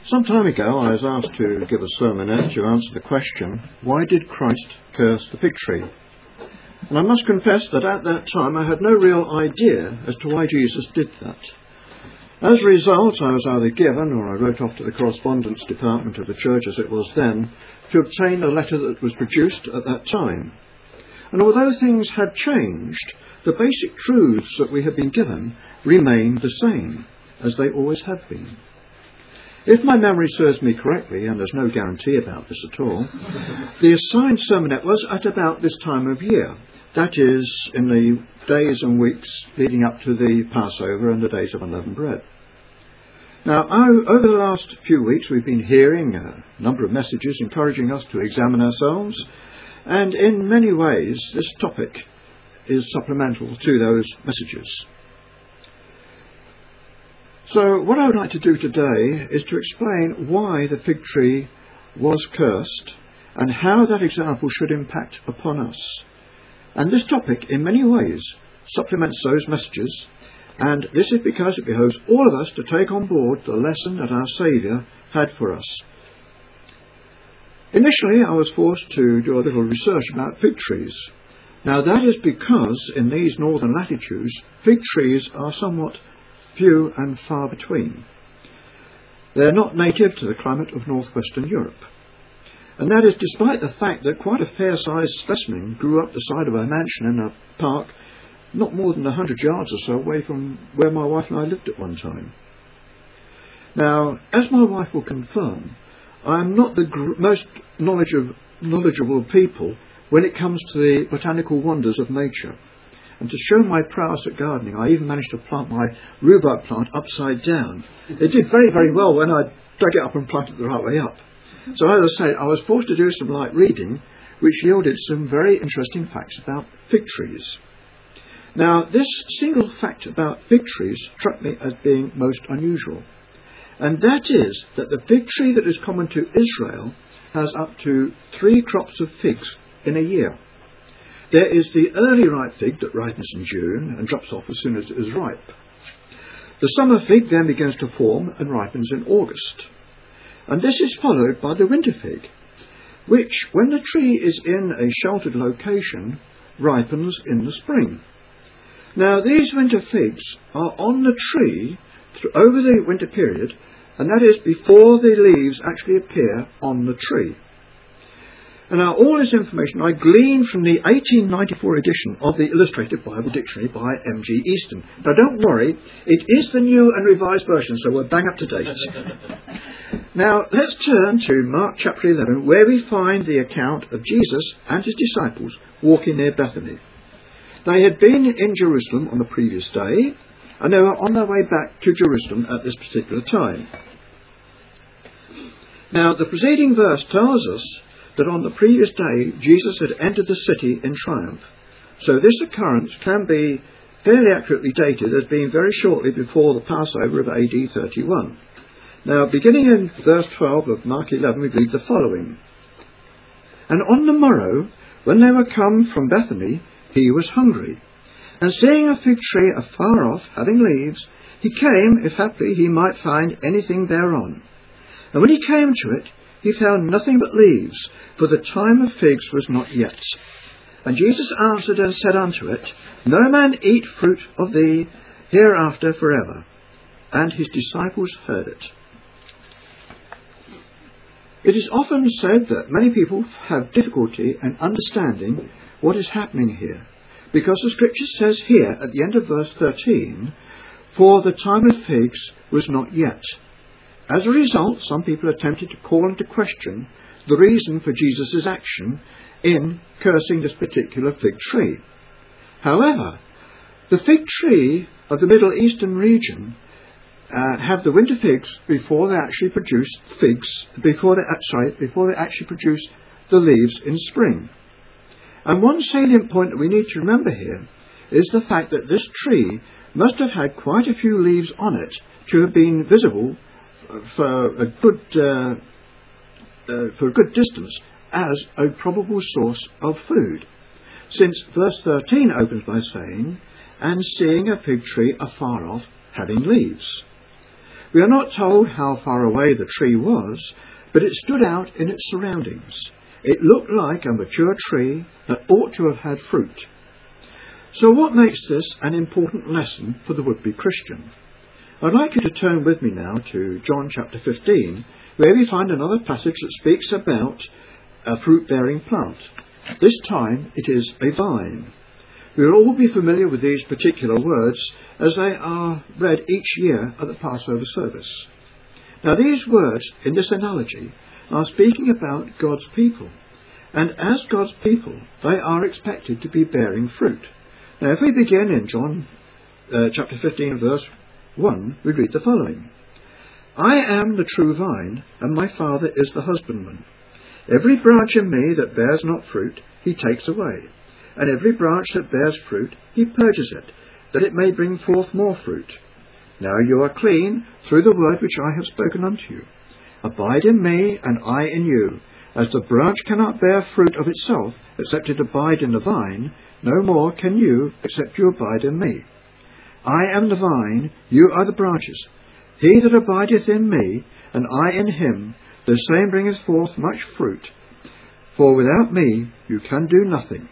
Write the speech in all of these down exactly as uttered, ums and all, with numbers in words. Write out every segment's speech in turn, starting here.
Some time ago I was asked to give a sermonette to answer the question, why did Christ curse the fig tree? And I must confess that at that time I had no real idea as to why Jesus did that. As a result, I was either given, or I wrote off to the correspondence department of the church as it was then, to obtain a letter that was produced at that time. And although things had changed, the basic truths that we had been given remained the same, as they always have been. If my memory serves me correctly, and there's no guarantee about this at all, the assigned sermonette was at about this time of year. That is, in the days and weeks leading up to the Passover and the days of unleavened bread. Now, over the last few weeks, we've been hearing a number of messages encouraging us to examine ourselves, and in many ways, this topic is supplemental to those messages. So what I would like to do today is to explain why the fig tree was cursed and how that example should impact upon us. And this topic, in many ways, supplements those messages, and this is because it behoves all of us to take on board the lesson that our Saviour had for us. Initially, I was forced to do a little research about fig trees. Now, that is because in these northern latitudes, fig trees are somewhat few and far between. They're not native to the climate of northwestern Europe. And that is despite the fact that quite a fair-sized specimen grew up the side of a mansion in a park not more than a hundred yards or so away from where my wife and I lived at one time. Now, as my wife will confirm, I am not the gr- most knowledge of, knowledgeable of people when it comes to the botanical wonders of nature. And to show my prowess at gardening, I even managed to plant my rhubarb plant upside down. It did very, very well when I dug it up and planted it the right way up. So as I say, I was forced to do some light reading, which yielded some very interesting facts about fig trees. Now, this single fact about fig trees struck me as being most unusual. And that is that the fig tree that is common to Israel has up to three crops of figs in a year. There is the early ripe fig that ripens in June and drops off as soon as it is ripe. The summer fig then begins to form and ripens in August. And this is followed by the winter fig, which, when the tree is in a sheltered location, ripens in the spring. Now, these winter figs are on the tree th- over the winter period, and that is before the leaves actually appear on the tree. And now, all this information I gleaned from the eighteen ninety-four edition of the Illustrated Bible Dictionary by M G Easton. Now, don't worry, it is the new and revised version, so we're bang up to date. Now, let's turn to Mark chapter eleven, where we find the account of Jesus and his disciples walking near Bethany. They had been in Jerusalem on the previous day, and they were on their way back to Jerusalem at this particular time. Now, the preceding verse tells us that on the previous day Jesus had entered the city in triumph. So this occurrence can be fairly accurately dated as being very shortly before the Passover of A D thirty-one. Now, beginning in verse twelve of Mark eleven, we read the following. And on the morrow, when they were come from Bethany, he was hungry. And seeing a fig tree afar off, having leaves, he came, if haply he might find anything thereon. And when he came to it, he found nothing but leaves, for the time of figs was not yet. And Jesus answered and said unto it, No man eat fruit of thee hereafter forever. And his disciples heard it. It is often said that many people have difficulty in understanding what is happening here, because the scripture says here at the end of verse thirteen, For the time of figs was not yet. As a result, some people are tempted to call into question the reason for Jesus' action in cursing this particular fig tree. However, the fig tree of the Middle Eastern region uh, have the winter figs before they actually produce figs, before they, uh, sorry, before they actually produce the leaves in spring. And one salient point that we need to remember here is the fact that this tree must have had quite a few leaves on it to have been visible for a good uh, uh, for a good distance as a probable source of food, since verse thirteen opens by saying, and seeing a fig tree afar off having leaves. We are not told how far away the tree was, but it stood out in its surroundings. It looked like a mature tree that ought to have had fruit. So what makes this an important lesson for the would-be Christian? I'd like you to turn with me now to John chapter fifteen, where we find another passage that speaks about a fruit-bearing plant. This time it is a vine. We'll all be familiar with these particular words as they are read each year at the Passover service. Now these words in this analogy are speaking about God's people, and as God's people they are expected to be bearing fruit. Now if we begin in John uh, chapter fifteen verse one, we read the following. I am the true vine, and my Father is the husbandman. Every branch in me that bears not fruit he takes away, and every branch that bears fruit he purges it, that it may bring forth more fruit. Now you are clean through the word which I have spoken unto you. Abide in me, and I in you. As the branch cannot bear fruit of itself, except it abide in the vine, no more can you, except you abide in me. I am the vine, you are the branches. He that abideth in me, and I in him, the same bringeth forth much fruit. For without me you can do nothing.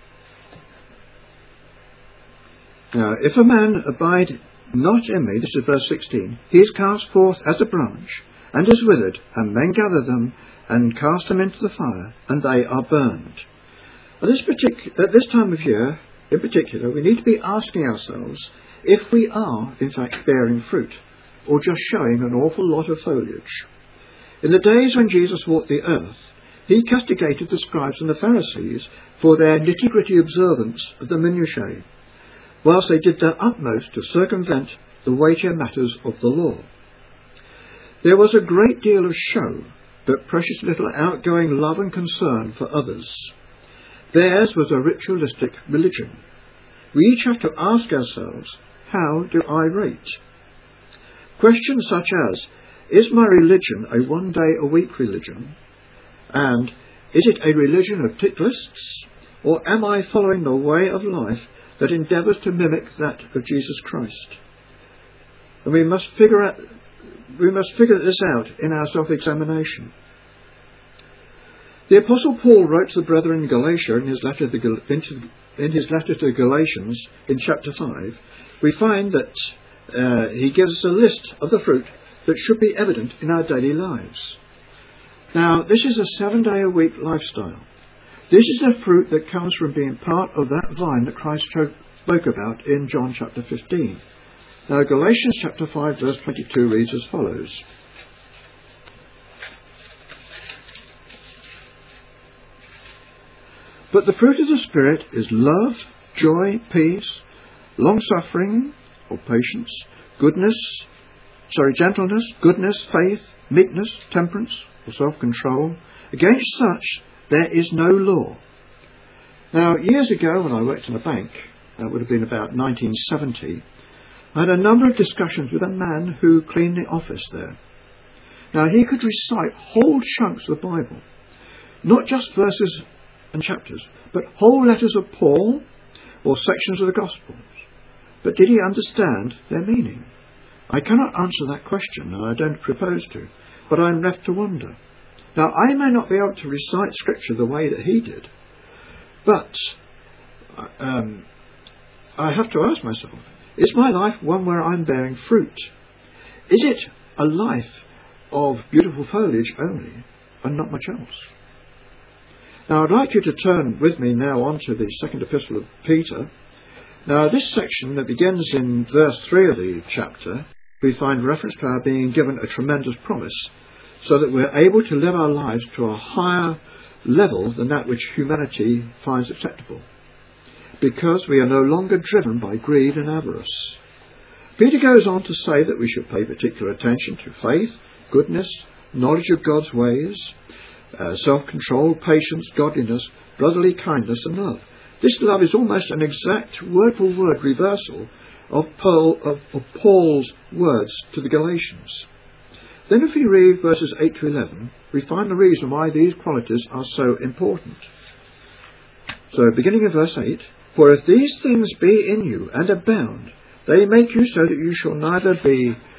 Now, if a man abide not in me, this is verse sixteen, he is cast forth as a branch, and is withered, and men gather them, and cast them into the fire, and they are burned. At this, partic- at this time of year, in particular, we need to be asking ourselves if we are, in fact, bearing fruit, or just showing an awful lot of foliage. In the days when Jesus walked the earth, he castigated the scribes and the Pharisees for their nitty-gritty observance of the minutiae, whilst they did their utmost to circumvent the weightier matters of the law. There was a great deal of show, but precious little outgoing love and concern for others. Theirs was a ritualistic religion. We each have to ask ourselves, how do I rate? Questions such as, is my religion a one-day-a-week religion? And is it a religion of tick lists? Or am I following the way of life that endeavours to mimic that of Jesus Christ? And we must figure out, we must figure this out in our self-examination. The Apostle Paul wrote to the brethren in Galatia in his letter to the, in his letter to Galatians in chapter five, we find that uh, he gives us a list of the fruit that should be evident in our daily lives. Now, this is a seven-day-a-week lifestyle. This is a fruit that comes from being part of that vine that Christ spoke about in John chapter fifteen. Now, Galatians chapter five verse twenty-two reads as follows. But the fruit of the Spirit is love, joy, peace, long-suffering, or patience, goodness, sorry, gentleness, goodness, faith, meekness, temperance, or self-control. Against such there is no law. Now, years ago when I worked in a bank, that would have been about nineteen seventy, I had a number of discussions with a man who cleaned the office there. Now, he could recite whole chunks of the Bible, not just verses and chapters, but whole letters of Paul or sections of the Gospels. But did he understand their meaning? I cannot answer that question, and I don't propose to, but I'm left to wonder. Now, I may not be able to recite Scripture the way that he did, but um, I have to ask myself, is my life one where I'm bearing fruit? Is it a life of beautiful foliage only, and not much else? Now, I'd like you to turn with me now on to the second epistle of Peter. Now, this section that begins in verse three of the chapter, we find reference to our being given a tremendous promise, so that we're able to live our lives to a higher level than that which humanity finds acceptable, because we are no longer driven by greed and avarice. Peter goes on to say that we should pay particular attention to faith, goodness, knowledge of God's ways, uh, self-control, patience, godliness, brotherly kindness and love. This love is almost an exact word-for-word reversal of, Paul, of, of Paul's words to the Galatians. Then if we read verses eight to eleven, we find the reason why these qualities are so important. So beginning of verse eight, for if these things be in you and abound, they make you so that you shall neither be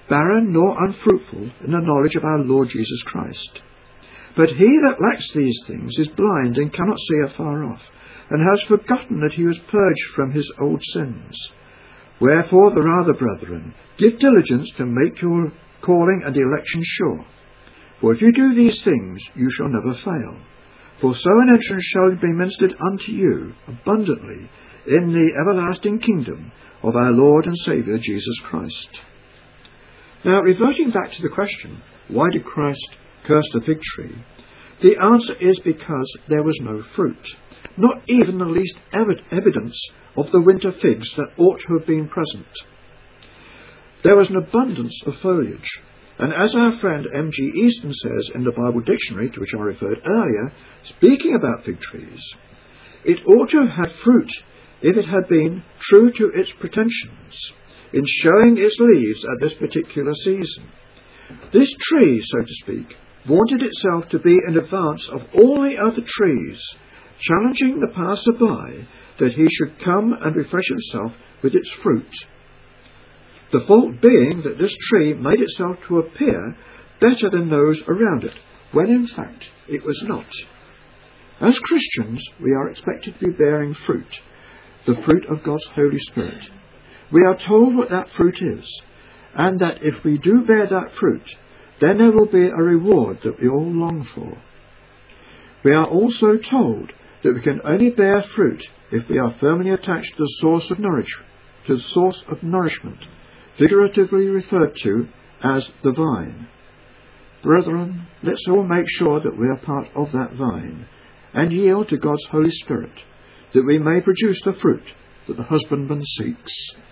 barren nor unfruitful in the knowledge of our Lord Jesus Christ. But he that lacks these things is blind and cannot see afar off, and has forgotten that he was purged from his old sins. Wherefore the rather, brethren, give diligence to make your calling and election sure. For if you do these things, you shall never fail. For so an entrance shall be ministered unto you abundantly in the everlasting kingdom of our Lord and Saviour Jesus Christ. Now, reverting back to the question, why did Christ curse the fig tree? The answer is because there was no fruit, not even the least ev- evidence of the winter figs that ought to have been present. There was an abundance of foliage, and as our friend M G Easton says in the Bible Dictionary, to which I referred earlier, speaking about fig trees, it ought to have had fruit if it had been true to its pretensions in showing its leaves at this particular season. This tree, so to speak, wanted itself to be in advance of all the other trees, challenging the passer-by that he should come and refresh himself with its fruit. The fault being that this tree made itself to appear better than those around it, when in fact it was not. As Christians, we are expected to be bearing fruit, the fruit of God's Holy Spirit. We are told what that fruit is, and that if we do bear that fruit, then there will be a reward that we all long for. We are also told that we can only bear fruit if we are firmly attached to the source of nourish, to the source of nourishment, figuratively referred to as the vine. Brethren, let's all make sure that we are part of that vine, and yield to God's Holy Spirit, that we may produce the fruit that the husbandman seeks.